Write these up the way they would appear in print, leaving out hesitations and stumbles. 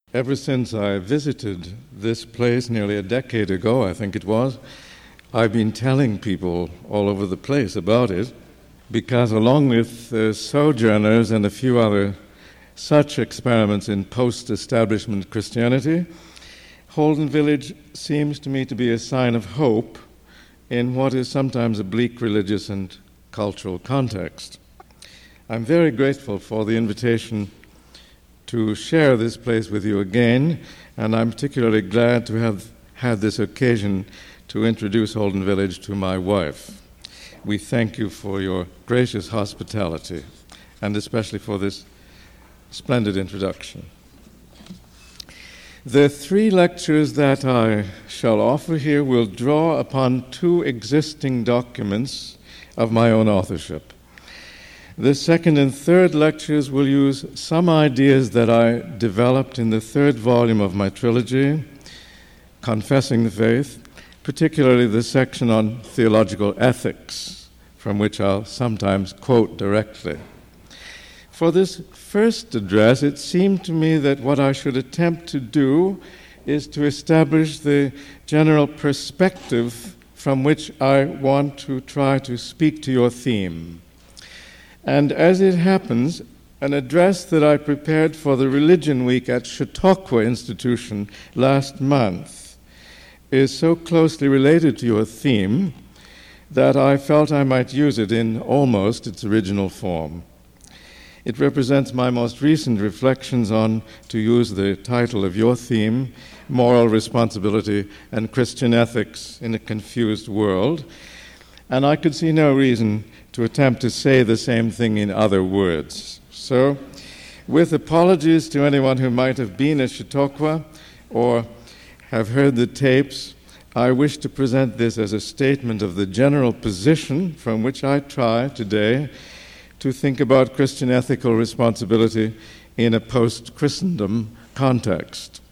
Ever since I visited this place nearly a decade ago, I think it was, I've been telling people all over the place about it, because along with Sojourners and a few other such experiments in post-establishment Christianity, Holden Village seems to me to be a sign of hope in what is sometimes a bleak religious and cultural context. I'm very grateful for the invitation to share this place with you again, and I'm particularly glad to have had this occasion to introduce Holden Village to my wife. We thank you for your gracious hospitality, and especially for this splendid introduction. The three lectures that I shall offer here will draw upon two existing documents of my own authorship. The second and third lectures will use some ideas that I developed in the third volume of my trilogy, Confessing the Faith, particularly the section on theological ethics, from which I'll sometimes quote directly. For this first address, it seemed to me that what I should attempt to do is to establish the general perspective from which I want to try to speak to your theme. And as it happens, an address that I prepared for the Religion Week at Chautauqua Institution last month is so closely related to your theme that I felt I might use it in almost its original form. It represents my most recent reflections on, to use the title of your theme, moral responsibility and Christian ethics in a confused world, and I could see no reason to attempt to say the same thing in other words. So, with apologies to anyone who might have been at Chautauqua or have heard the tapes, I wish to present this as a statement of the general position from which I try today to think about Christian ethical responsibility in a post-Christendom context.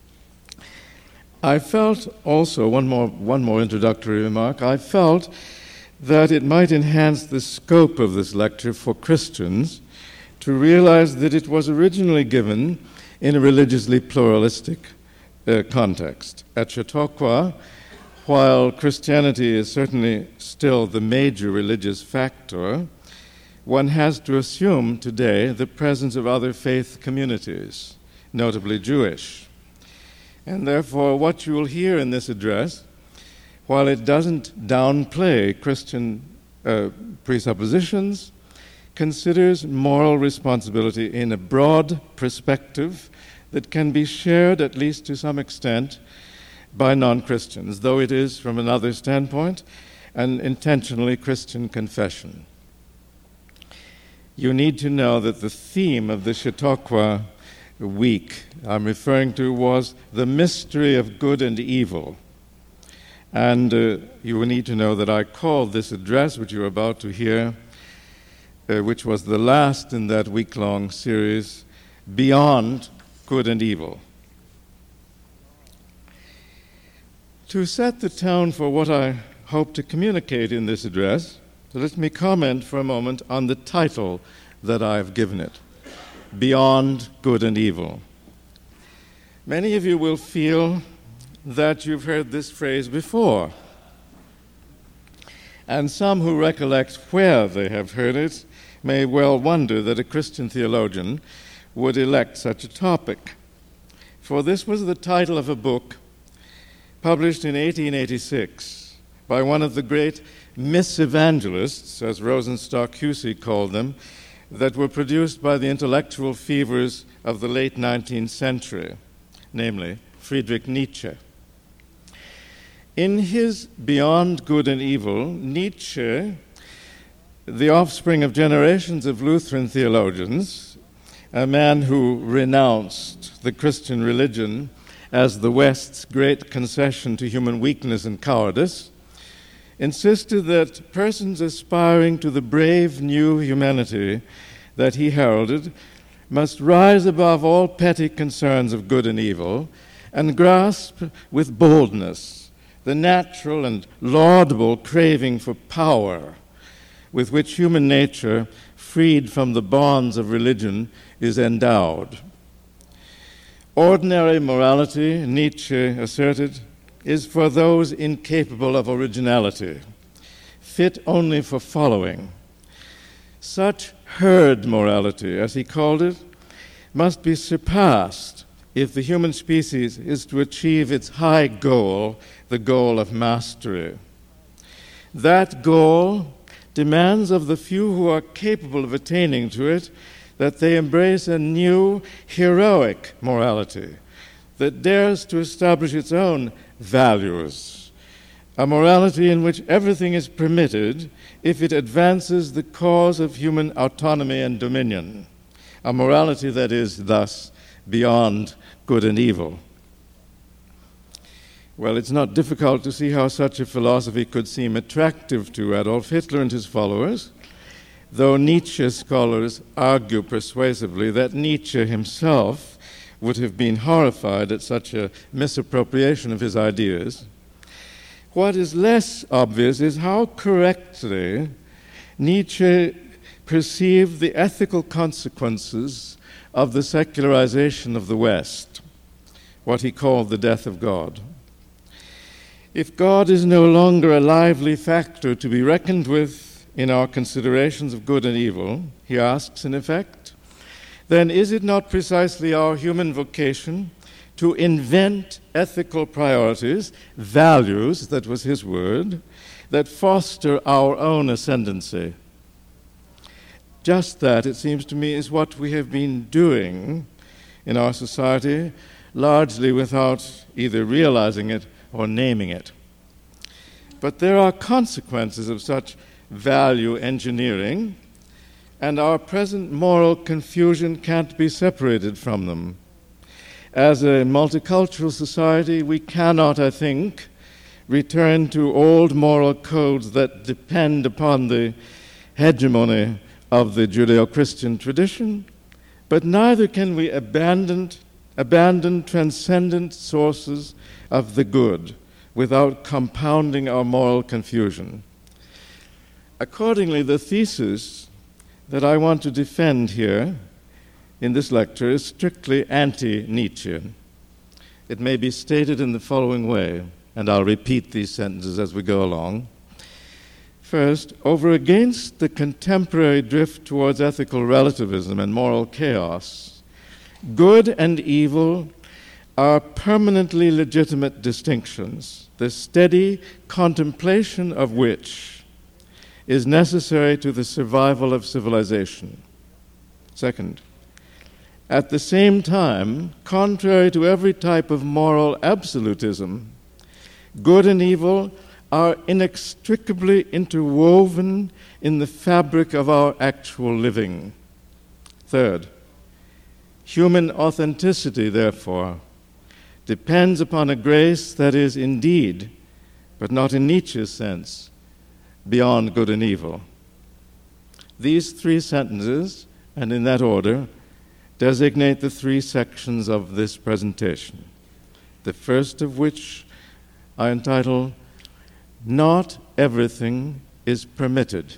I felt also, one more introductory remark, I felt that it might enhance the scope of this lecture for Christians to realize that it was originally given in a religiously pluralistic context. At Chautauqua, while Christianity is certainly still the major religious factor, one has to assume today the presence of other faith communities, notably Jewish. And therefore, what you will hear in this address, while it doesn't downplay Christian presuppositions, considers moral responsibility in a broad perspective that can be shared, at least to some extent, by non-Christians, though it is, from another standpoint, an intentionally Christian confession. You need to know that the theme of the Chautauqua week I'm referring to was the mystery of good and evil. And you will need to know that I called this address, which you're about to hear, which was the last in that week-long series, Beyond Good and Evil. To set the tone for what I hope to communicate in this address, let me comment for a moment on the title that I've given it, Beyond Good and Evil. Many of you will feel that you've heard this phrase before, and some who recollect where they have heard it may well wonder that a Christian theologian would elect such a topic. For this was the title of a book published in 1886 by one of the great misevangelists, as Rosenstock Huessy called them, that were produced by the intellectual fevers of the late 19th century, namely Friedrich Nietzsche. In his Beyond Good and Evil, Nietzsche, the offspring of generations of Lutheran theologians, a man who renounced the Christian religion as the West's great concession to human weakness and cowardice, insisted that persons aspiring to the brave new humanity that he heralded must rise above all petty concerns of good and evil and grasp with boldness the natural and laudable craving for power with which human nature, freed from the bonds of religion, is endowed. Ordinary morality, Nietzsche asserted, is for those incapable of originality, fit only for following. Such herd morality, as he called it, must be surpassed if the human species is to achieve its high goal, the goal of mastery. That goal demands of the few who are capable of attaining to it that they embrace a new, heroic morality that dares to establish its own values, a morality in which everything is permitted if it advances the cause of human autonomy and dominion, a morality that is thus beyond good and evil. Well, it's not difficult to see how such a philosophy could seem attractive to Adolf Hitler and his followers, though Nietzsche scholars argue persuasively that Nietzsche himself would have been horrified at such a misappropriation of his ideas. What is less obvious is how correctly Nietzsche perceived the ethical consequences of the secularization of the West, what he called the death of God. If God is no longer a lively factor to be reckoned with in our considerations of good and evil, he asks in effect, then is it not precisely our human vocation to invent ethical priorities, values, that was his word, that foster our own ascendancy? Just that, it seems to me, is what we have been doing in our society, largely without either realizing it or naming it. But there are consequences of such value engineering, and our present moral confusion can't be separated from them. As a multicultural society, we cannot, I think, return to old moral codes that depend upon the hegemony of the Judeo-Christian tradition, but neither can we abandon transcendent sources of the good without compounding our moral confusion. Accordingly, the thesis that I want to defend here in this lecture is strictly anti-Nietzschean. It may be stated in the following way, and I'll repeat these sentences as we go along. First, over against the contemporary drift towards ethical relativism and moral chaos, good and evil are permanently legitimate distinctions, the steady contemplation of which is necessary to the survival of civilization. Second, at the same time, contrary to every type of moral absolutism, good and evil are inextricably interwoven in the fabric of our actual living. Third, human authenticity, therefore, depends upon a grace that is indeed, but not in Nietzsche's sense, beyond good and evil. These three sentences, and in that order, designate the three sections of this presentation, the first of which I entitle, "Not Everything is Permitted."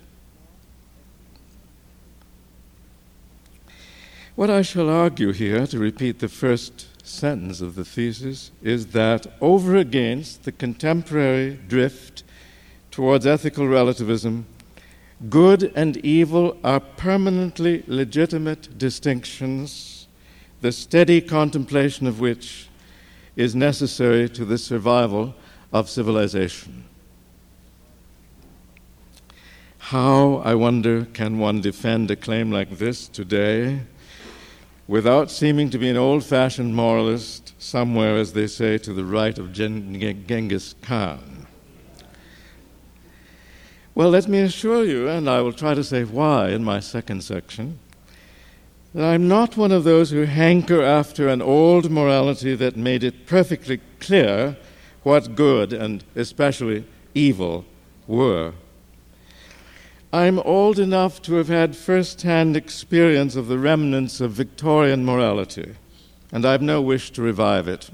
What I shall argue here, to repeat the first sentence of the thesis, is that over against the contemporary drift towards ethical relativism, good and evil are permanently legitimate distinctions, the steady contemplation of which is necessary to the survival of civilization. How, I wonder, can one defend a claim like this today without seeming to be an old-fashioned moralist somewhere, as they say, to the right of Genghis Khan? Well, let me assure you, and I will try to say why in my second section, that I'm not one of those who hanker after an old morality that made it perfectly clear what good and especially evil were. I'm old enough to have had first-hand experience of the remnants of Victorian morality, and I've no wish to revive it.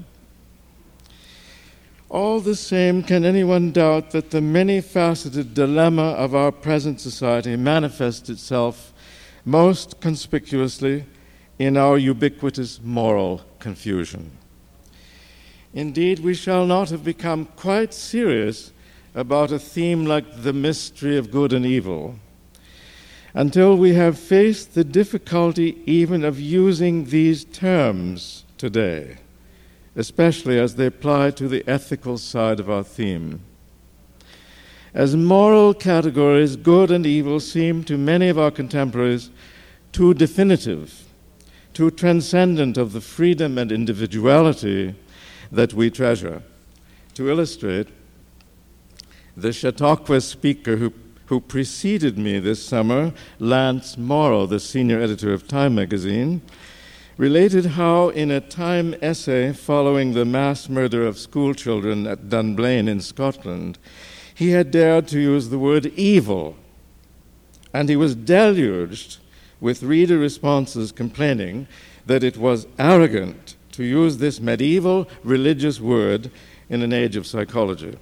All the same, can anyone doubt that the many-faceted dilemma of our present society manifests itself most conspicuously in our ubiquitous moral confusion. Indeed, we shall not have become quite serious about a theme like the mystery of good and evil until we have faced the difficulty even of using these terms today, especially as they apply to the ethical side of our theme. As moral categories, good and evil seem to many of our contemporaries too definitive, too transcendent of the freedom and individuality that we treasure. To illustrate, the Chautauqua speaker who preceded me this summer, Lance Morrow, the senior editor of Time magazine, related how in a Time essay following the mass murder of schoolchildren at Dunblane in Scotland, he had dared to use the word evil, and he was deluged with reader responses complaining that it was arrogant to use this medieval religious word in an age of psychology.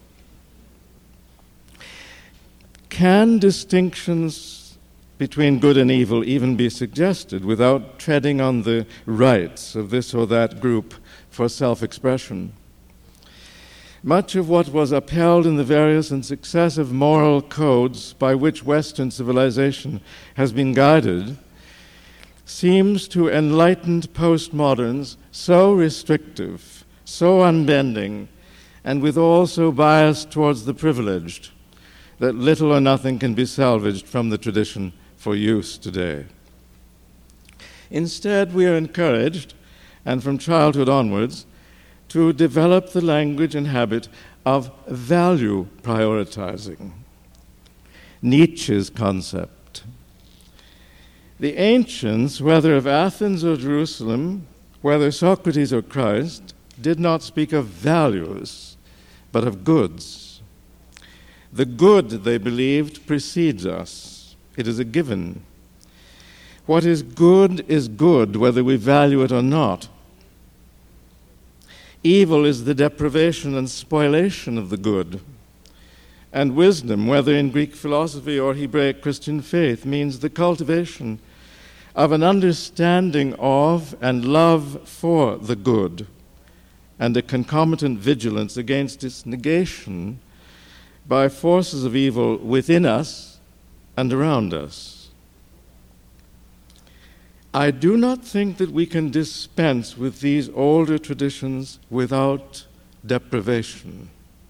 Can distinctions between good and evil even be suggested without treading on the rights of this or that group for self-expression? Much of what was upheld in the various and successive moral codes by which Western civilization has been guided seems to enlightened postmoderns so restrictive, so unbending, and withal so biased towards the privileged that little or nothing can be salvaged from the tradition for use today. Instead, we are encouraged, and from childhood onwards, to develop the language and habit of value prioritizing. Nietzsche's concept. The ancients, whether of Athens or Jerusalem, whether Socrates or Christ, did not speak of values, but of goods. The good, they believed, precedes us. It is a given. What is good, whether we value it or not. Evil is the deprivation and spoliation of the good. And wisdom, whether in Greek philosophy or Hebraic Christian faith, means the cultivation of an understanding of and love for the good, and a concomitant vigilance against its negation by forces of evil within us and around us. I do not think that we can dispense with these older traditions without deprivation.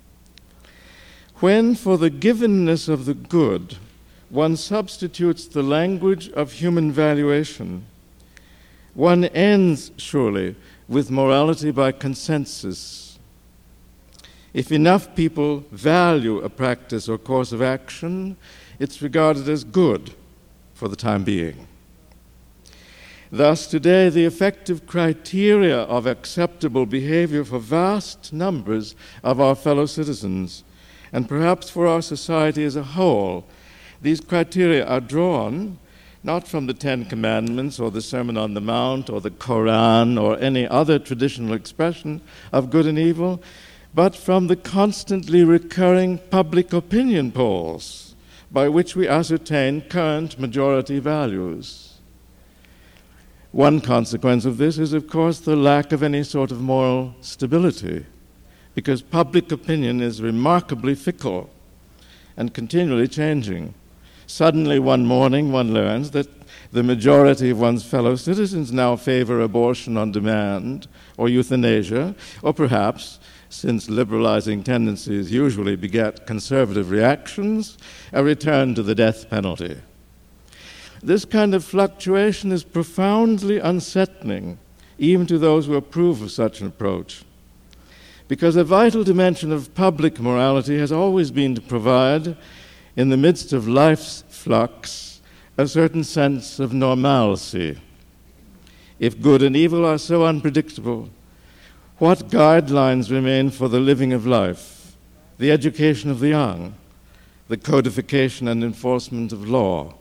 When, for the givenness of the good, one substitutes the language of human valuation, one ends, surely, with morality by consensus. If enough people value a practice or course of action, it's regarded as good for the time being. Thus, today, the effective criteria of acceptable behavior for vast numbers of our fellow citizens, and perhaps for our society as a whole, these criteria are drawn not from the Ten Commandments or the Sermon on the Mount or the Koran or any other traditional expression of good and evil, but from the constantly recurring public opinion polls by which we ascertain current majority values. One consequence of this is, of course, the lack of any sort of moral stability, because public opinion is remarkably fickle and continually changing. Suddenly, one morning, one learns that the majority of one's fellow citizens now favor abortion on demand or euthanasia, or perhaps, since liberalizing tendencies usually beget conservative reactions, a return to the death penalty. This kind of fluctuation is profoundly unsettling, even to those who approve of such an approach, because a vital dimension of public morality has always been to provide, in the midst of life's flux, a certain sense of normalcy. If good and evil are so unpredictable, what guidelines remain for the living of life, the education of the young, the codification and enforcement of law?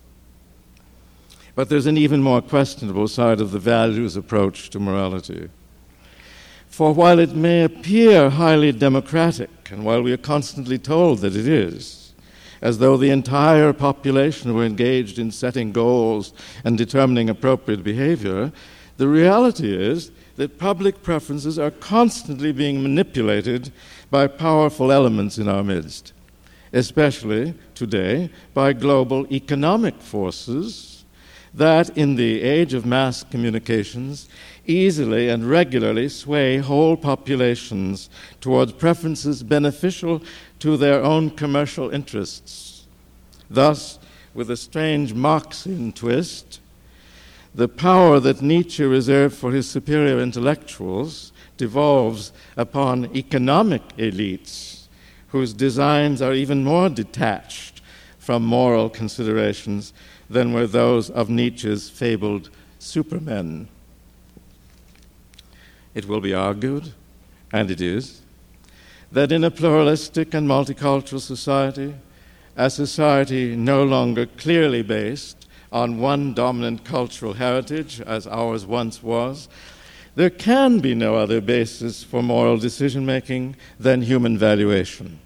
But there's an even more questionable side of the values approach to morality. For while it may appear highly democratic, and while we are constantly told that it is, as though the entire population were engaged in setting goals and determining appropriate behavior, the reality is that public preferences are constantly being manipulated by powerful elements in our midst, especially today by global economic forces that, in the age of mass communications, easily and regularly sway whole populations towards preferences beneficial to their own commercial interests. Thus, with a strange Marxian twist, the power that Nietzsche reserved for his superior intellectuals devolves upon economic elites whose designs are even more detached from moral considerations than were those of Nietzsche's fabled supermen. It will be argued, and it is, that in a pluralistic and multicultural society, a society no longer clearly based on one dominant cultural heritage, as ours once was, there can be no other basis for moral decision-making than human valuation.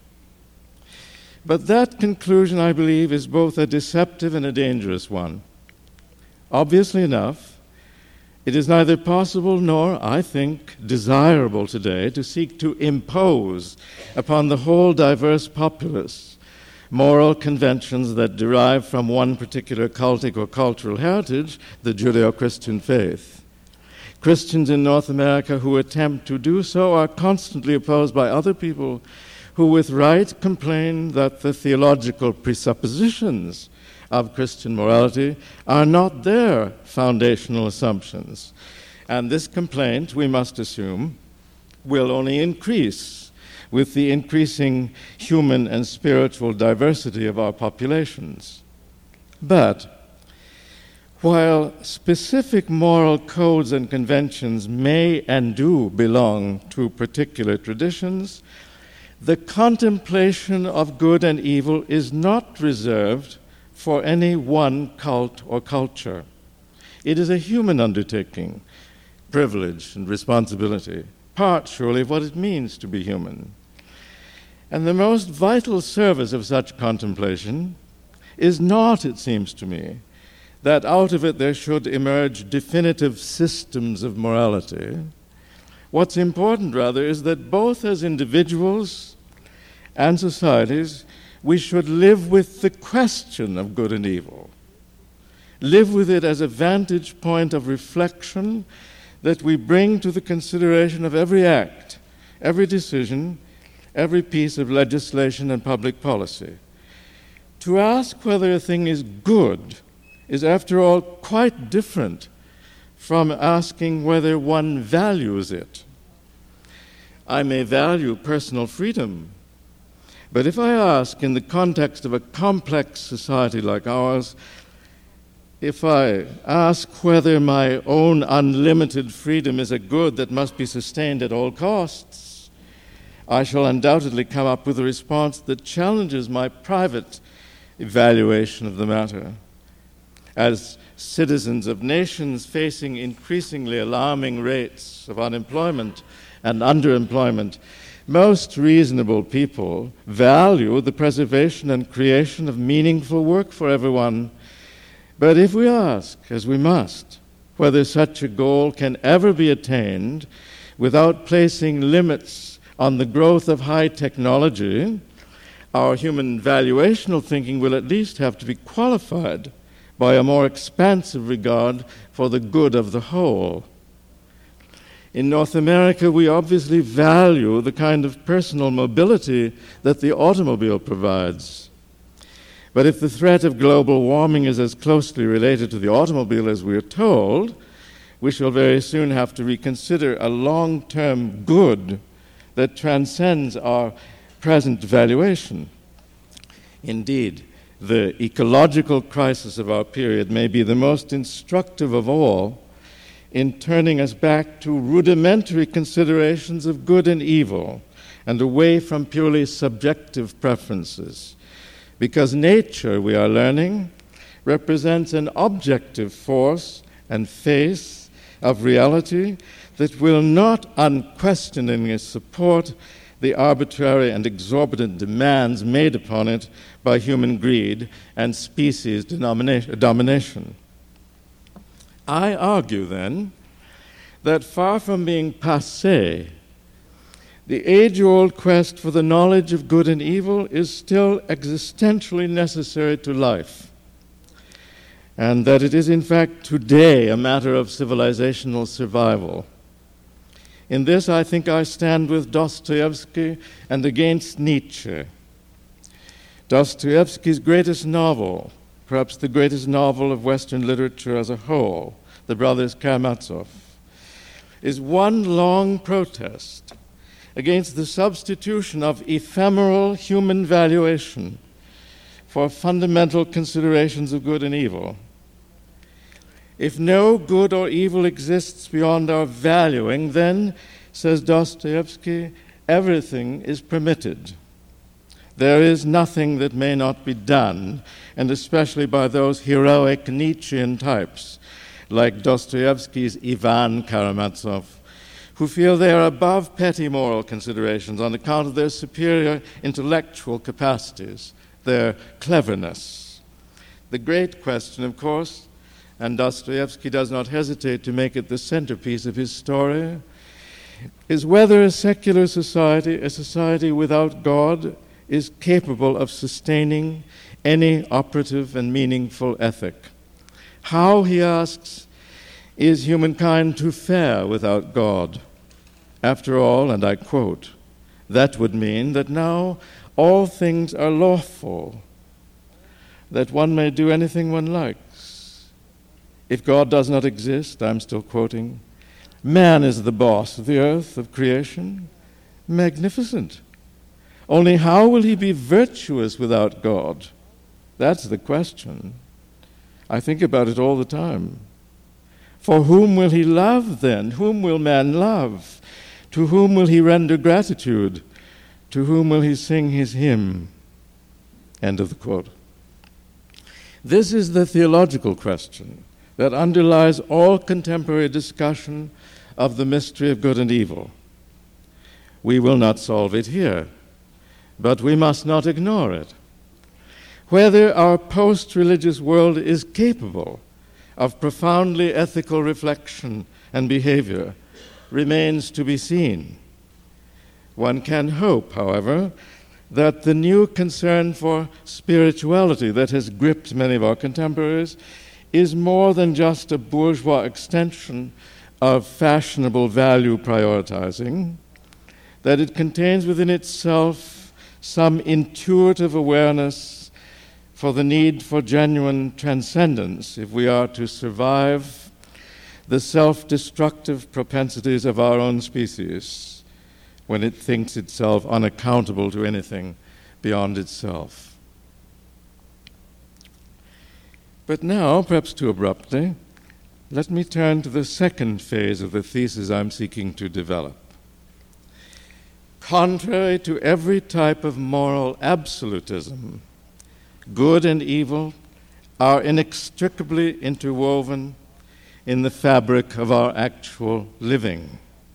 But that conclusion, I believe, is both a deceptive and a dangerous one. Obviously enough, it is neither possible nor, I think, desirable today to seek to impose upon the whole diverse populace moral conventions that derive from one particular cultic or cultural heritage, the Judeo-Christian faith. Christians in North America who attempt to do so are constantly opposed by other people who with right complain that the theological presuppositions of Christian morality are not their foundational assumptions. And this complaint, we must assume, will only increase with the increasing human and spiritual diversity of our populations. But while specific moral codes and conventions may and do belong to particular traditions, the contemplation of good and evil is not reserved for any one cult or culture. It is a human undertaking, privilege and responsibility, part surely of what it means to be human. And the most vital service of such contemplation is not, it seems to me, that out of it there should emerge definitive systems of morality. What's important, rather, is that both as individuals and societies, we should live with the question of good and evil. Live with it as a vantage point of reflection that we bring to the consideration of every act, every decision, every piece of legislation and public policy. To ask whether a thing is good is, after all, quite different from asking whether one values it. I may value personal freedom, but if I ask, in the context of a complex society like ours, if I ask whether my own unlimited freedom is a good that must be sustained at all costs, I shall undoubtedly come up with a response that challenges my private evaluation of the matter. As citizens of nations facing increasingly alarming rates of unemployment and underemployment, most reasonable people value the preservation and creation of meaningful work for everyone. But if we ask, as we must, whether such a goal can ever be attained without placing limits on the growth of high technology, our human valuational thinking will at least have to be qualified by a more expansive regard for the good of the whole. In North America, we obviously value the kind of personal mobility that the automobile provides. But if the threat of global warming is as closely related to the automobile as we are told, we shall very soon have to reconsider a long-term good that transcends our present valuation. Indeed, the ecological crisis of our period may be the most instructive of all in turning us back to rudimentary considerations of good and evil and away from purely subjective preferences. Because nature, we are learning, represents an objective force and face of reality that will not unquestioningly support the arbitrary and exorbitant demands made upon it by human greed and species domination. I argue, then, that far from being passé, the age-old quest for the knowledge of good and evil is still existentially necessary to life, and that it is in fact today a matter of civilizational survival. In this, I think I stand with Dostoevsky and against Nietzsche. Dostoevsky's greatest novel, perhaps the greatest novel of Western literature as a whole, The Brothers Karamazov, is one long protest against the substitution of ephemeral human valuation for fundamental considerations of good and evil. If no good or evil exists beyond our valuing, then, says Dostoevsky, everything is permitted. There is nothing that may not be done, and especially by those heroic Nietzschean types, like Dostoevsky's Ivan Karamazov, who feel they are above petty moral considerations on account of their superior intellectual capacities, their cleverness. The great question, of course, and Dostoevsky does not hesitate to make it the centerpiece of his story, is whether a secular society, a society without God, is capable of sustaining any operative and meaningful ethic. How, he asks, is humankind to fare without God? After all, and I quote, that would mean that now all things are lawful, that one may do anything one likes. If God does not exist, I'm still quoting, man is the boss of the earth, of creation. Magnificent. Only how will he be virtuous without God? That's the question. I think about it all the time. For whom will he love then? Whom will man love? To whom will he render gratitude? To whom will he sing his hymn? End of the quote. This is the theological question that underlies all contemporary discussion of the mystery of good and evil. We will not solve it here, but we must not ignore it. Whether our post-religious world is capable of profoundly ethical reflection and behavior remains to be seen. One can hope, however, that the new concern for spirituality that has gripped many of our contemporaries is more than just a bourgeois extension of fashionable value prioritizing, that it contains within itself some intuitive awareness for the need for genuine transcendence if we are to survive the self-destructive propensities of our own species when it thinks itself unaccountable to anything beyond itself. But now, perhaps too abruptly, let me turn to the second phase of the thesis I'm seeking to develop. Contrary to every type of moral absolutism, good and evil are inextricably interwoven in the fabric of our actual living.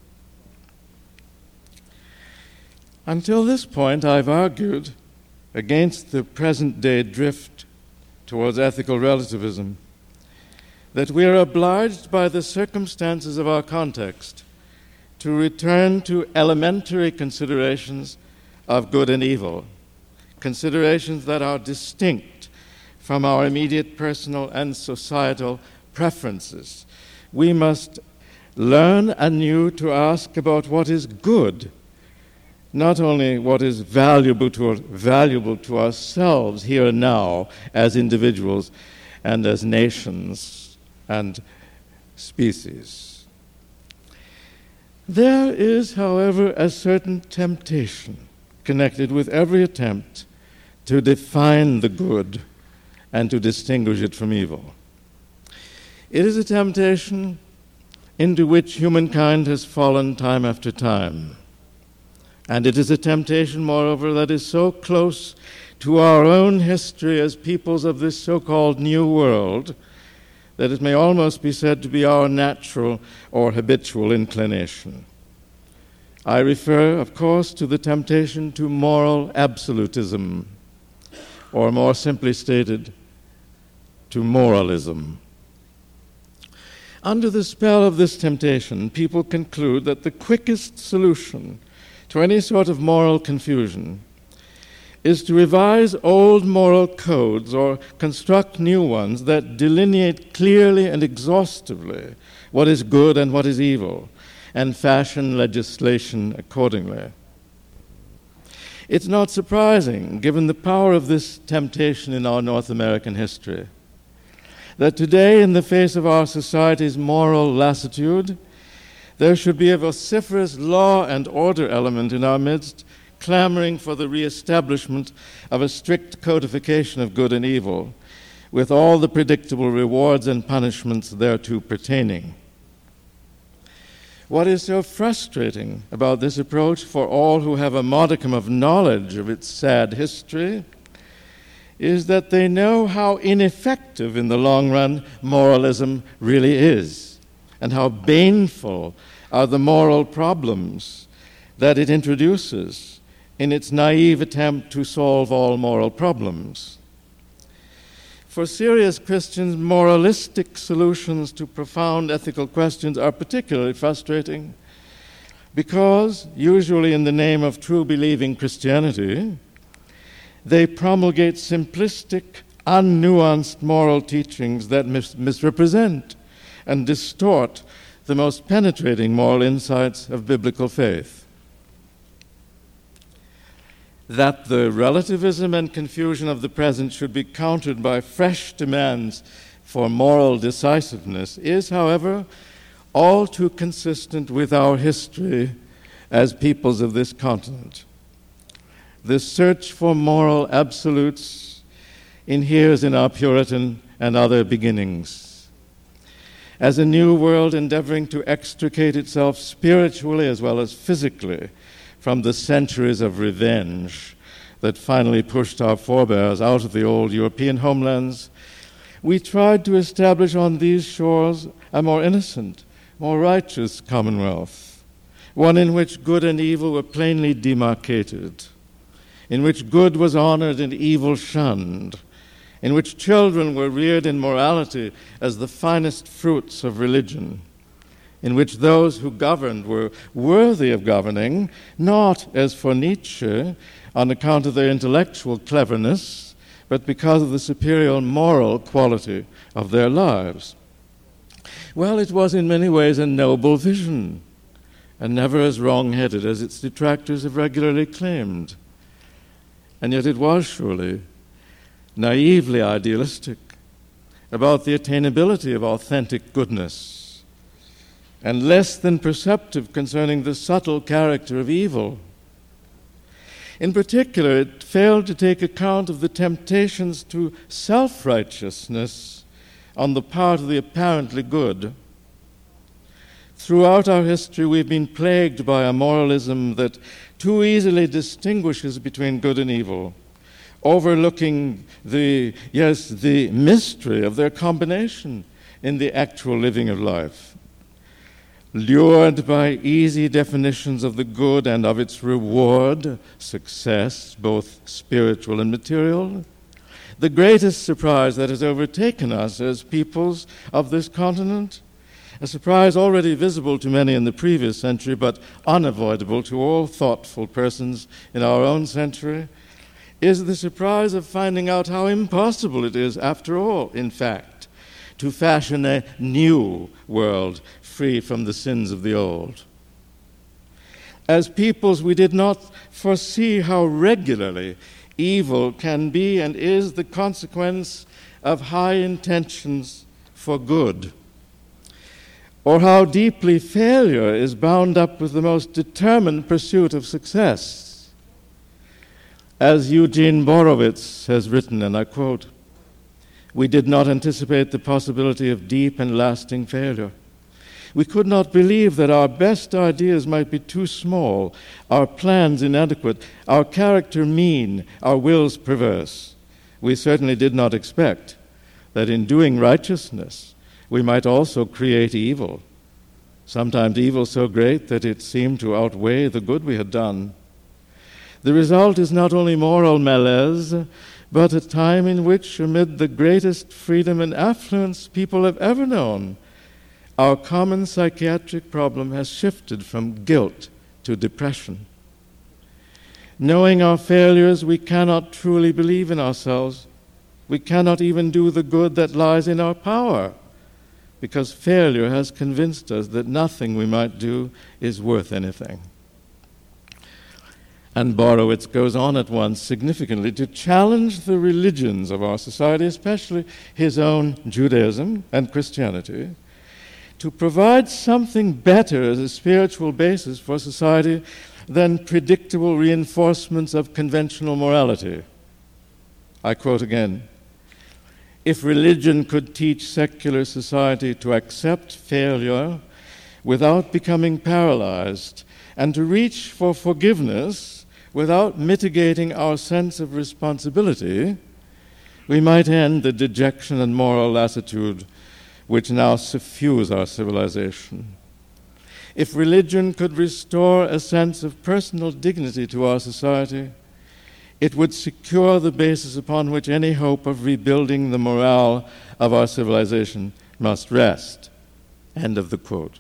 Until this point, I've argued against the present-day drift towards ethical relativism that we are obliged by the circumstances of our context to return to elementary considerations of good and evil, considerations that are distinct from our immediate personal and societal preferences. We must learn anew to ask about what is good, not only what is valuable to ourselves here and now as individuals and as nations and species. There is, however, a certain temptation connected with every attempt to define the good and to distinguish it from evil. It is a temptation into which humankind has fallen time after time. And it is a temptation, moreover, that is so close to our own history as peoples of this so-called New World that it may almost be said to be our natural or habitual inclination. I refer, of course, to the temptation to moral absolutism, or more simply stated, to moralism. Under the spell of this temptation, people conclude that the quickest solution to any sort of moral confusion is to revise old moral codes or construct new ones that delineate clearly and exhaustively what is good and what is evil, and fashion legislation accordingly. It's not surprising, given the power of this temptation in our North American history, that today, in the face of our society's moral lassitude, there should be a vociferous law and order element in our midst, clamoring for the reestablishment of a strict codification of good and evil, with all the predictable rewards and punishments thereto pertaining. What is so frustrating about this approach for all who have a modicum of knowledge of its sad history is that they know how ineffective in the long run moralism really is, and how baneful are the moral problems that it introduces in its naive attempt to solve all moral problems. For serious Christians, moralistic solutions to profound ethical questions are particularly frustrating because, usually in the name of true believing Christianity, they promulgate simplistic, unnuanced moral teachings that misrepresent and distort the most penetrating moral insights of biblical faith. That the relativism and confusion of the present should be countered by fresh demands for moral decisiveness is, however, all too consistent with our history as peoples of this continent. The search for moral absolutes inheres in our Puritan and other beginnings. As a new world endeavoring to extricate itself spiritually as well as physically from the centuries of revenge that finally pushed our forebears out of the old European homelands, we tried to establish on these shores a more innocent, more righteous commonwealth, one in which good and evil were plainly demarcated, in which good was honored and evil shunned, in which children were reared in morality as the finest fruits of religion, in which those who governed were worthy of governing, not, as for Nietzsche, on account of their intellectual cleverness, but because of the superior moral quality of their lives. Well, it was in many ways a noble vision, and never as wrong-headed as its detractors have regularly claimed. And yet it was surely naively idealistic about the attainability of authentic goodness, and less than perceptive concerning the subtle character of evil. In particular, it failed to take account of the temptations to self-righteousness on the part of the apparently good. Throughout our history, we've been plagued by a moralism that too easily distinguishes between good and evil, overlooking the mystery of their combination in the actual living of life. Lured by easy definitions of the good and of its reward, success, both spiritual and material, the greatest surprise that has overtaken us as peoples of this continent, a surprise already visible to many in the previous century, but unavoidable to all thoughtful persons in our own century, is the surprise of finding out how impossible it is, after all, in fact, to fashion a new world free from the sins of the old. As peoples, we did not foresee how regularly evil can be and is the consequence of high intentions for good, or how deeply failure is bound up with the most determined pursuit of success. As Eugene Borowitz has written, and I quote, "We did not anticipate the possibility of deep and lasting failure. We could not believe that our best ideas might be too small, our plans inadequate, our character mean, our wills perverse. We certainly did not expect that in doing righteousness, we might also create evil. sometimes evil so great that it seemed to outweigh the good we had done. The result is not only moral malaise, but a time in which, amid the greatest freedom and affluence people have ever known, our common psychiatric problem has shifted from guilt to depression. Knowing our failures, we cannot truly believe in ourselves. We cannot even do the good that lies in our power, because failure has convinced us that nothing we might do is worth anything. And Borowitz goes on at once significantly to challenge the religions of our society, especially his own Judaism and Christianity, to provide something better as a spiritual basis for society than predictable reinforcements of conventional morality. I quote again, "If religion could teach secular society to accept failure without becoming paralyzed and to reach for forgiveness without mitigating our sense of responsibility, we might end the dejection and moral lassitude which now suffuse our civilization. If religion could restore a sense of personal dignity to our society, it would secure the basis upon which any hope of rebuilding the morale of our civilization must rest." End of the quote.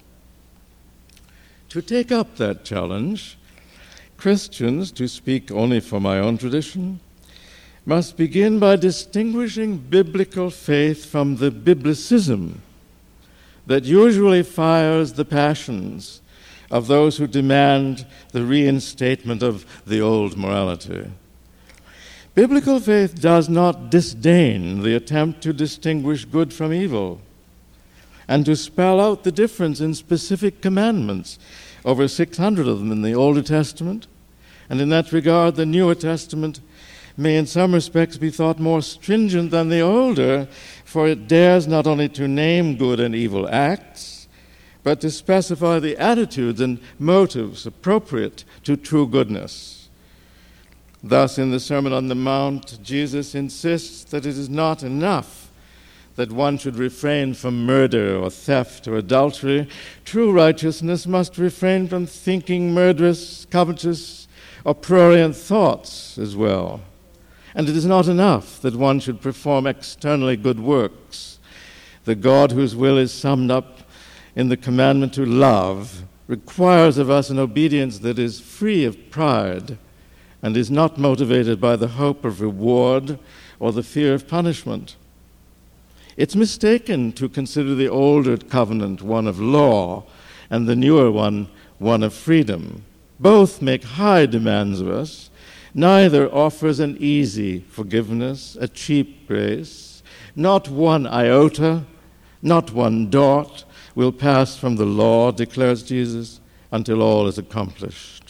To take up that challenge, Christians, to speak only for my own tradition, must begin by distinguishing biblical faith from the biblicism that usually fires the passions of those who demand the reinstatement of the old morality. Biblical faith does not disdain the attempt to distinguish good from evil and to spell out the difference in specific commandments, over 600 of them in the Older Testament, and in that regard the Newer Testament may in some respects be thought more stringent than the Older, for it dares not only to name good and evil acts, but to specify the attitudes and motives appropriate to true goodness. Thus, in the Sermon on the Mount, Jesus insists that it is not enough that one should refrain from murder or theft or adultery. True righteousness must refrain from thinking murderous, covetous, or prurient thoughts as well. And it is not enough that one should perform externally good works. The God whose will is summed up in the commandment to love requires of us an obedience that is free of pride and is not motivated by the hope of reward or the fear of punishment. It's mistaken to consider the older covenant one of law and the newer one of freedom. Both make high demands of us. Neither offers an easy forgiveness, a cheap grace. Not one iota, not one dot will pass from the law, declares Jesus, until all is accomplished.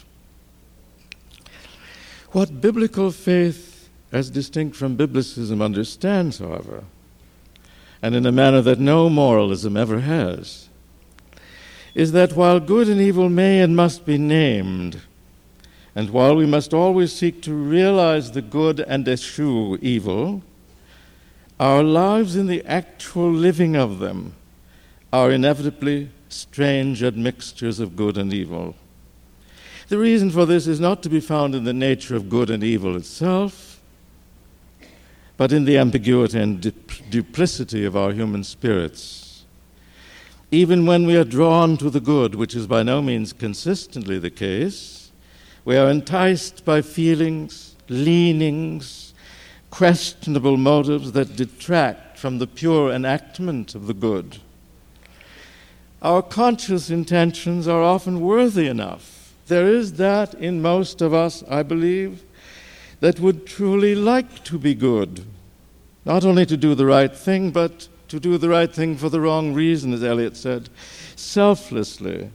What biblical faith, as distinct from biblicism, understands, however, and in a manner that no moralism ever has, is that while good and evil may and must be named, and while we must always seek to realize the good and eschew evil, our lives in the actual living of them are inevitably strange admixtures of good and evil. The reason for this is not to be found in the nature of good and evil itself, but in the ambiguity and duplicity of our human spirits. Even when we are drawn to the good, which is by no means consistently the case, we are enticed by feelings, leanings, questionable motives that detract from the pure enactment of the good. Our conscious intentions are often worthy enough. There is that in most of us, I believe, that would truly like to be good, not only to do the right thing, but to do the right thing for the wrong reason, as Eliot said, selflessly,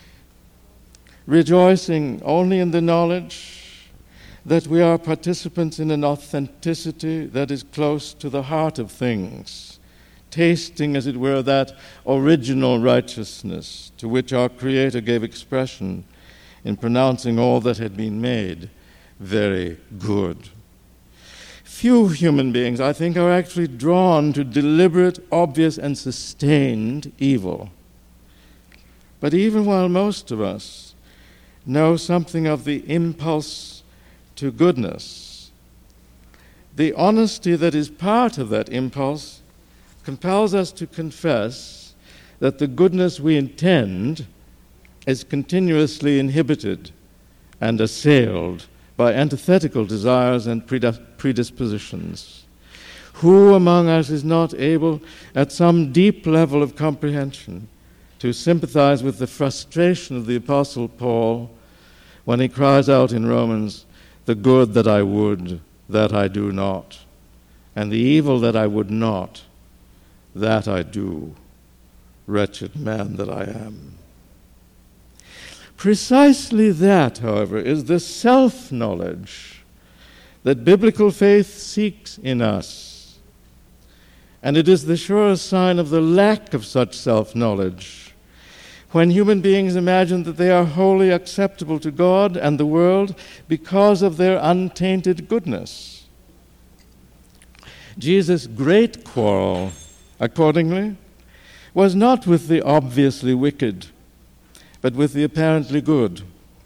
rejoicing only in the knowledge that we are participants in an authenticity that is close to the heart of things, tasting, as it were, that original righteousness to which our Creator gave expression in pronouncing all that had been made very good. Few human beings, I think, are actually drawn to deliberate, obvious, and sustained evil. But even while most of us know something of the impulse to goodness, the honesty that is part of that impulse compels us to confess that the goodness we intend is continuously inhibited and assailed by antithetical desires and predispositions. Who among us is not able, at some deep level of comprehension, to sympathize with the frustration of the Apostle Paul when he cries out in Romans, "The good that I would, that I do not, and the evil that I would not, that I do. Wretched man that I am." Precisely that, however, is the self-knowledge that biblical faith seeks in us. And it is the surest sign of the lack of such self-knowledge when human beings imagine that they are wholly acceptable to God and the world because of their untainted goodness. Jesus' great quarrel, accordingly, was not with the obviously wicked, but with the apparently good,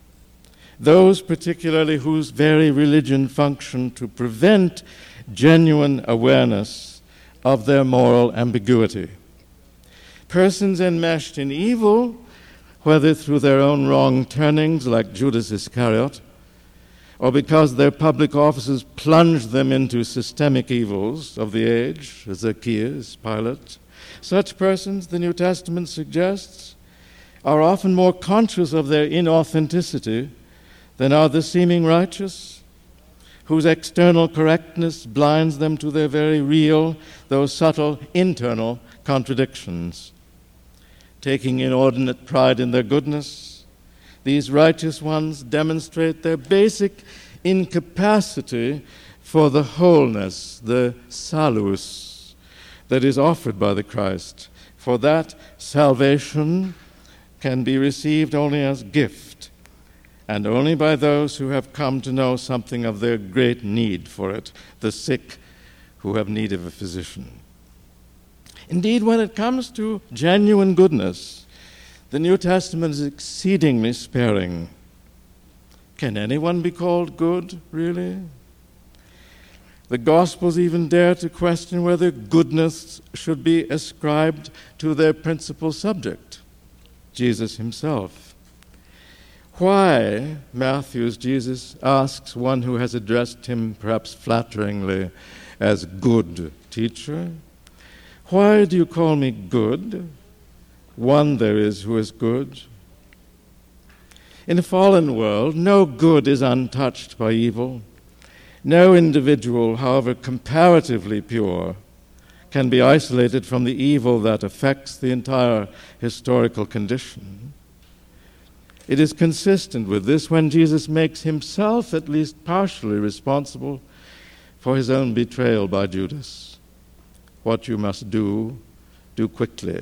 those particularly whose very religion functioned to prevent genuine awareness of their moral ambiguity. Persons enmeshed in evil, whether through their own wrong turnings like Judas Iscariot, or because their public offices plunged them into systemic evils of the age, Zacchaeus, Pilate, such persons, the New Testament suggests, are often more conscious of their inauthenticity than are the seeming righteous, whose external correctness blinds them to their very real, though subtle, internal contradictions. Taking inordinate pride in their goodness, these righteous ones demonstrate their basic incapacity for the wholeness, the salus, that is offered by the Christ. For that salvation can be received only as gift, and only by those who have come to know something of their great need for it, the sick who have need of a physician. Indeed, when it comes to genuine goodness, the New Testament is exceedingly sparing. Can anyone be called good, really? The Gospels even dare to question whether goodness should be ascribed to their principal subject, Jesus himself. Why, Matthew's Jesus asks one who has addressed him perhaps flatteringly as good teacher, "Why do you call me good? One there is who is good." In a fallen world, no good is untouched by evil. No individual, however comparatively pure, can be isolated from the evil that affects the entire historical condition. It is consistent with this when Jesus makes himself at least partially responsible for his own betrayal by Judas. What you must do, do quickly.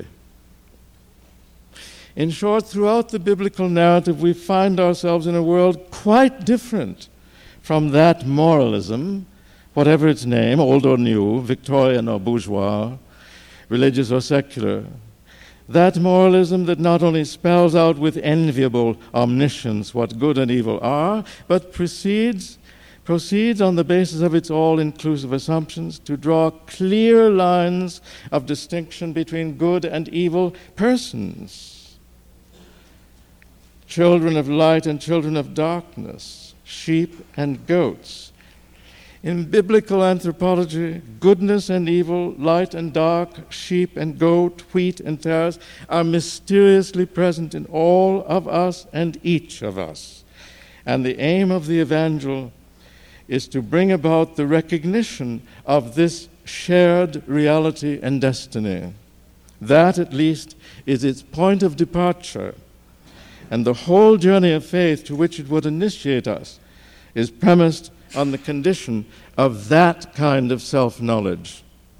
In short, throughout the biblical narrative, we find ourselves in a world quite different from that moralism, whatever its name, old or new, Victorian or bourgeois, religious or secular. That moralism that not only spells out with enviable omniscience what good and evil are, but proceeds on the basis of its all-inclusive assumptions to draw clear lines of distinction between good and evil persons. Children of light and children of darkness, sheep and goats. In biblical anthropology, goodness and evil, light and dark, sheep and goat, wheat and tares are mysteriously present in all of us and each of us. And the aim of the evangel is to bring about the recognition of this shared reality and destiny. That, at least, is its point of departure. And the whole journey of faith to which it would initiate us is premised on the condition of that kind of self-knowledge.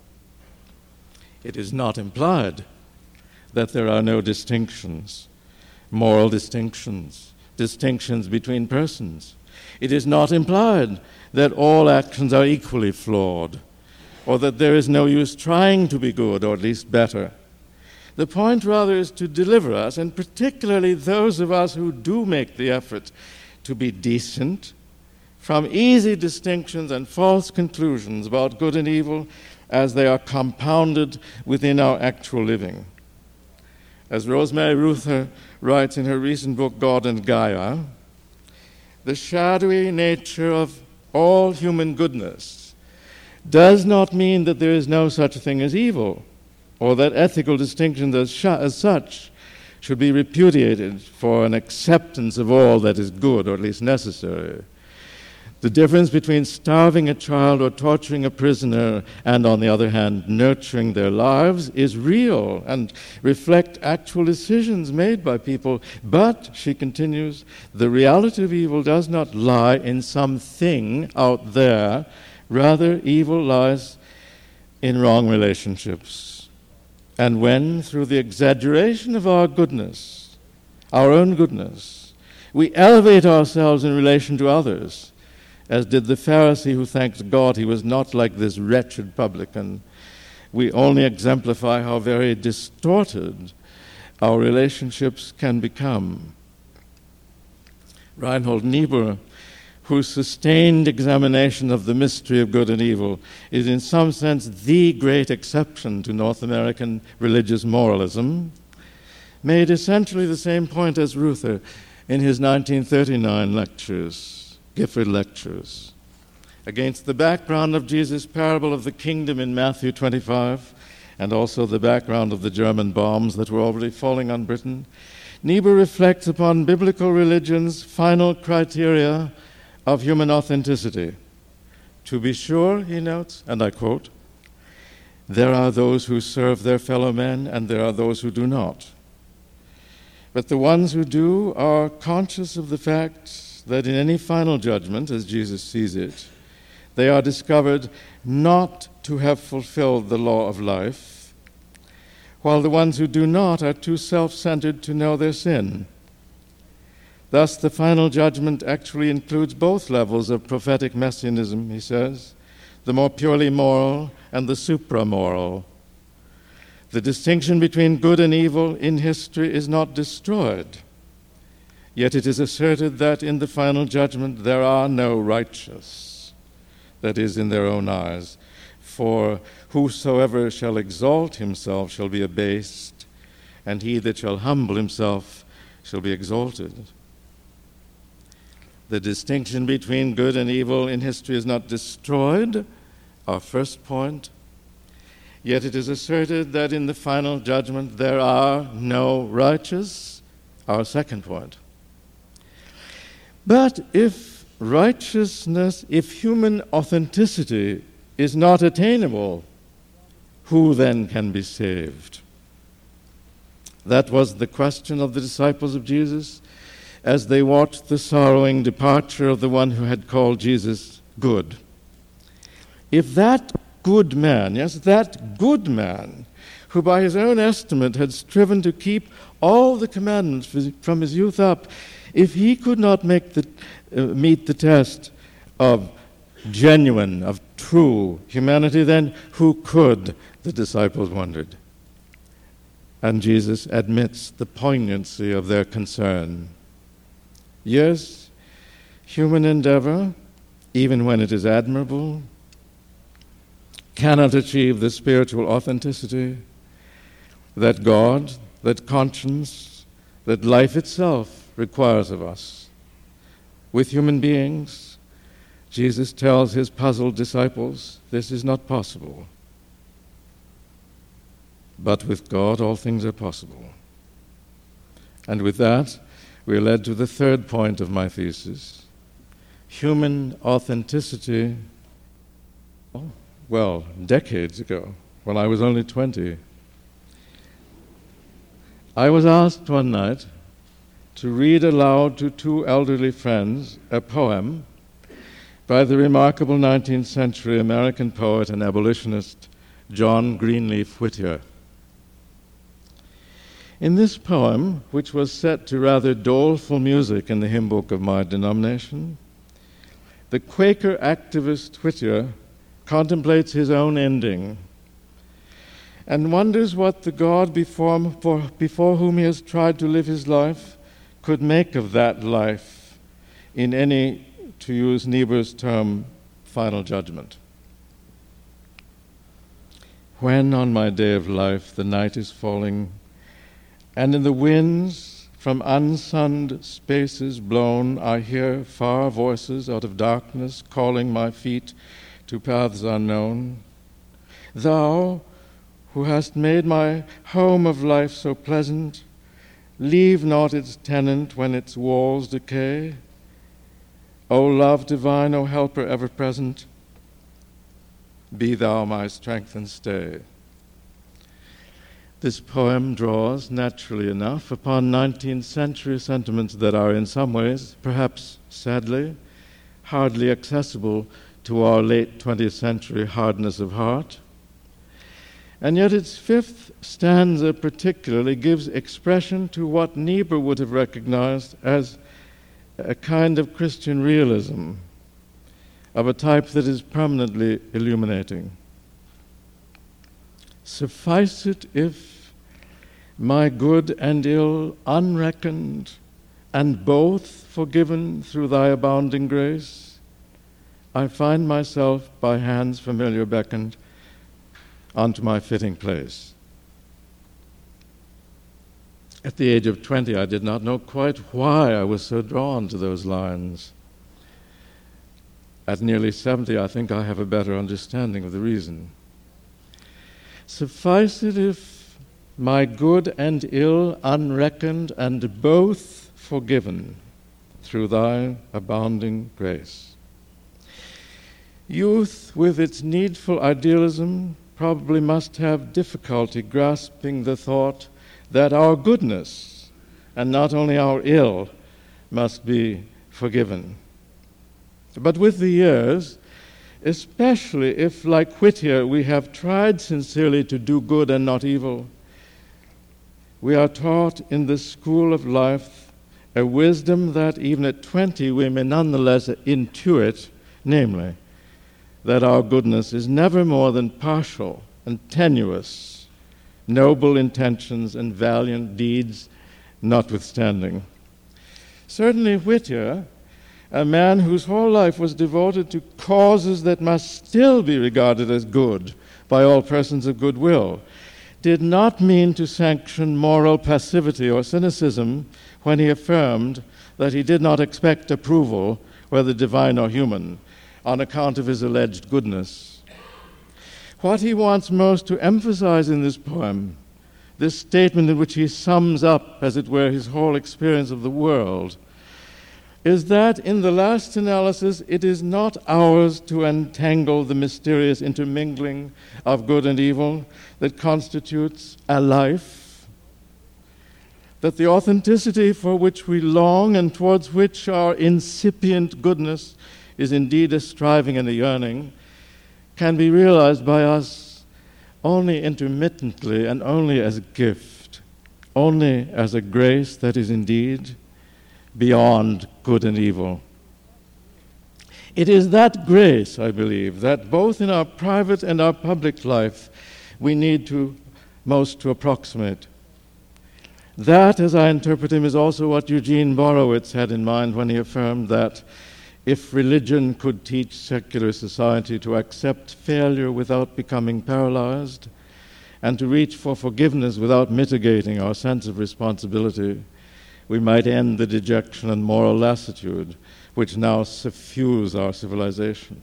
It is not implied that there are no distinctions, moral distinctions, distinctions between persons. It is not implied that all actions are equally flawed, or that there is no use trying to be good, or at least better. The point, rather, is to deliver us, and particularly those of us who do make the effort to be decent, from easy distinctions and false conclusions about good and evil as they are compounded within our actual living. As Rosemary Ruther writes in her recent book, God and Gaia, the shadowy nature of all human goodness does not mean that there is no such thing as evil, or that ethical distinctions as such should be repudiated for an acceptance of all that is good, or at least necessary. The difference between starving a child or torturing a prisoner and, on the other hand, nurturing their lives is real and reflect actual decisions made by people. But, she continues, the reality of evil does not lie in something out there. Rather, evil lies in wrong relationships. And when, through the exaggeration of our goodness, our own goodness, we elevate ourselves in relation to others, as did the Pharisee who thanked God he was not like this wretched publican, we only exemplify how very distorted our relationships can become. Reinhold Niebuhr, whose sustained examination of the mystery of good and evil is in some sense the great exception to North American religious moralism, made essentially the same point as Ruther in his 1939 lectures. Gifford Lectures. Against the background of Jesus' parable of the kingdom in Matthew 25, and also the background of the German bombs that were already falling on Britain, Niebuhr reflects upon biblical religion's final criteria of human authenticity. To be sure, he notes, and I quote, there are those who serve their fellow men, and there are those who do not. But the ones who do are conscious of the fact that in any final judgment, as Jesus sees it, they are discovered not to have fulfilled the law of life, while the ones who do not are too self-centered to know their sin. Thus, the final judgment actually includes both levels of prophetic messianism, he says, the more purely moral and the supramoral. The distinction between good and evil in history is not destroyed. Yet it is asserted that in the final judgment there are no righteous, that is, in their own eyes. For whosoever shall exalt himself shall be abased, and he that shall humble himself shall be exalted. The distinction between good and evil in history is not destroyed, our first point. Yet it is asserted that in the final judgment there are no righteous, our second point. But if righteousness, if human authenticity is not attainable, who then can be saved? That was the question of the disciples of Jesus as they watched the sorrowing departure of the one who had called Jesus good. If that good man, yes, that good man, who by his own estimate had striven to keep all the commandments from his youth up, if he could not meet the test of genuine, of true humanity, then who could, the disciples wondered. And Jesus admits the poignancy of their concern. Yes, human endeavor, even when it is admirable, cannot achieve the spiritual authenticity that God, that conscience, that life itself requires of us. With human beings, Jesus tells his puzzled disciples, this is not possible. But with God, all things are possible. And with that, we are led to the third point of my thesis. Human authenticity, well, decades ago, when I was only 20, I was asked one night to read aloud to two elderly friends a poem by the remarkable 19th century American poet and abolitionist John Greenleaf Whittier. In this poem, which was set to rather doleful music in the hymn book of my denomination, the Quaker activist Whittier contemplates his own ending and wonders what the God before whom he has tried to live his life could make of that life in any, to use Niebuhr's term, final judgment. When on my day of life the night is falling, and in the winds from unsunned spaces blown I hear far voices out of darkness calling my feet to paths unknown, thou, who hast made my home of life so pleasant, leave not its tenant when its walls decay. O love divine, O helper ever present, be thou my strength and stay. This poem draws, naturally enough, upon 19th century sentiments that are in some ways, perhaps sadly, hardly accessible to our late 20th century hardness of heart. And yet its fifth stanza particularly gives expression to what Niebuhr would have recognized as a kind of Christian realism, of a type that is permanently illuminating. Suffice it if my good and ill unreckoned and both forgiven through thy abounding grace, I find myself by hands familiar beckoned unto my fitting place. At the age of 20, I did not know quite why I was so drawn to those lines. At nearly 70, I think I have a better understanding of the reason. Suffice it if my good and ill unreckoned and both forgiven through thy abounding grace. Youth, with its needful idealism, probably must have difficulty grasping the thought that our goodness, and not only our ill, must be forgiven. But with the years, especially if, like Whittier, we have tried sincerely to do good and not evil, we are taught in the school of life a wisdom that even at 20 we may nonetheless intuit, namely, that our goodness is never more than partial and tenuous, noble intentions and valiant deeds notwithstanding. Certainly Whittier, a man whose whole life was devoted to causes that must still be regarded as good by all persons of goodwill, did not mean to sanction moral passivity or cynicism when he affirmed that he did not expect approval, whether divine or human, on account of his alleged goodness. What he wants most to emphasize in this poem, this statement in which he sums up, as it were, his whole experience of the world, is that in the last analysis it is not ours to untangle the mysterious intermingling of good and evil that constitutes a life, that the authenticity for which we long and towards which our incipient goodness is indeed a striving and a yearning, can be realized by us only intermittently and only as a gift, only as a grace that is indeed beyond good and evil. It is that grace, I believe, that both in our private and our public life we need to most to approximate. That, as I interpret him, is also what Eugene Borowitz had in mind when he affirmed that if religion could teach secular society to accept failure without becoming paralyzed, and to reach for forgiveness without mitigating our sense of responsibility, we might end the dejection and moral lassitude which now suffuse our civilization.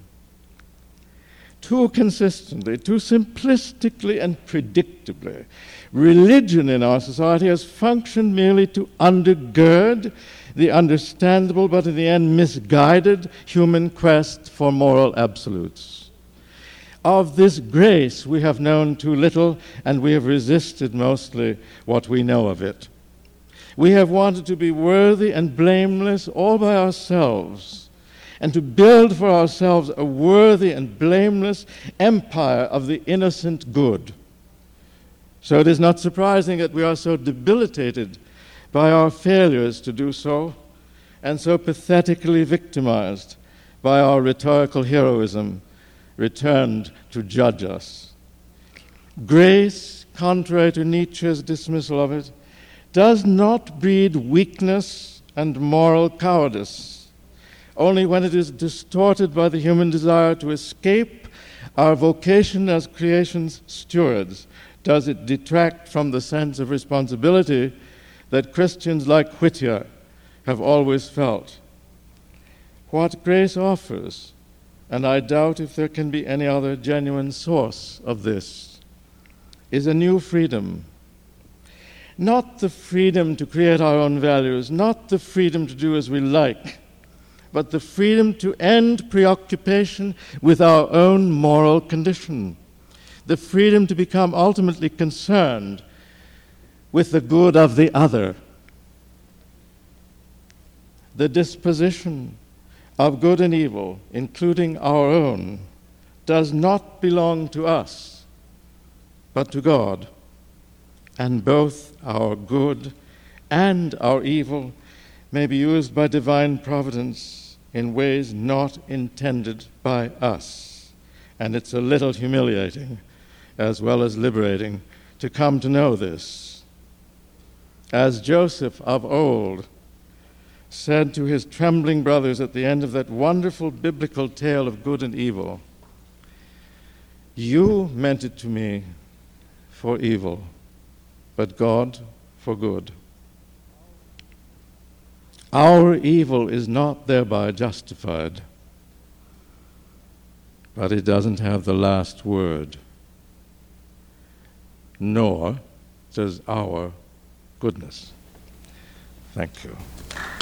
Too consistently, too simplistically and predictably, religion in our society has functioned merely to undergird the understandable but in the end misguided human quest for moral absolutes. Of this grace we have known too little, and we have resisted mostly what we know of it. We have wanted to be worthy and blameless all by ourselves, and to build for ourselves a worthy and blameless empire of the innocent good. So it is not surprising that we are so debilitated by our failures to do so, and so pathetically victimized by our rhetorical heroism returned to judge us. Grace, contrary to Nietzsche's dismissal of it, does not breed weakness and moral cowardice. Only when it is distorted by the human desire to escape our vocation as creation's stewards does it detract from the sense of responsibility that Christians like Whittier have always felt. What grace offers, and I doubt if there can be any other genuine source of this, is a new freedom. Not the freedom to create our own values, not the freedom to do as we like, but the freedom to end preoccupation with our own moral condition, the freedom to become ultimately concerned with the good of the other. The disposition of good and evil, including our own, does not belong to us, but to God. And both our good and our evil may be used by divine providence in ways not intended by us. And it's a little humiliating, as well as liberating, to come to know this. As Joseph of old said to his trembling brothers at the end of that wonderful biblical tale of good and evil, "You meant it to me for evil, but God for good." Our evil is not thereby justified, but it doesn't have the last word, nor does our goodness. Thank you.